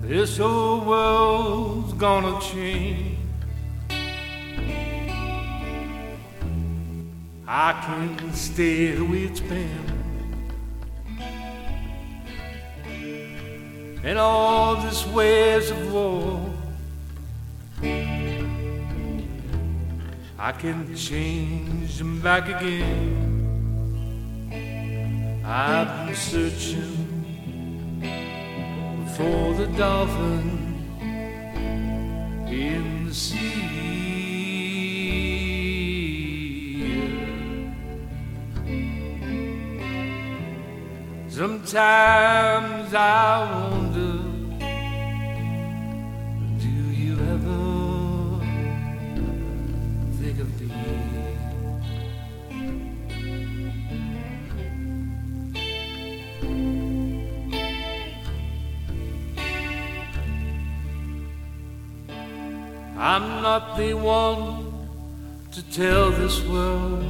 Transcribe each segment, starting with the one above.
This whole world's gonna change. I can't stay the way it's been. And all this ways of war, I can change them back again. I've been searching for the dolphin in the sea. Sometimes I wonder, do you ever think of me? I'm not the one to tell this world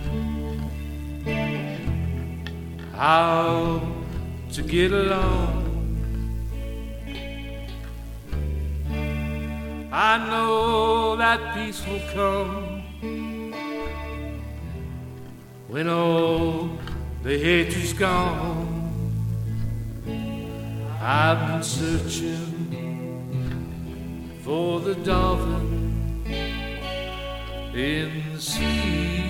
how to get along. I know that peace will come when all the hatred's gone. I've been searching for the dolphin in the sea.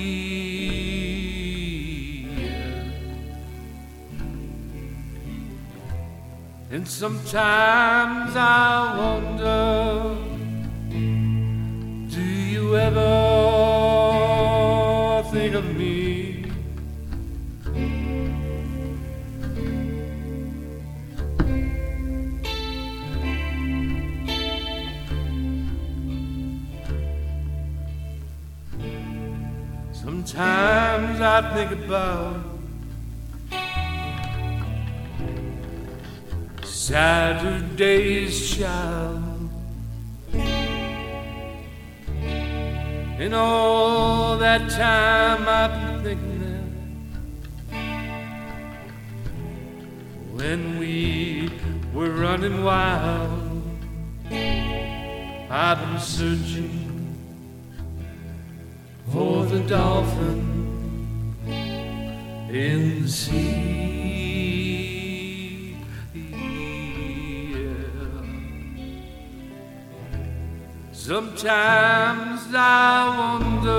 And sometimes I wonder, do you ever think of me? Sometimes I think about Saturday's child, and all that time I've been thinking that when we were running wild, I've been searching for the dolphin in the sea. Sometimes I wonder,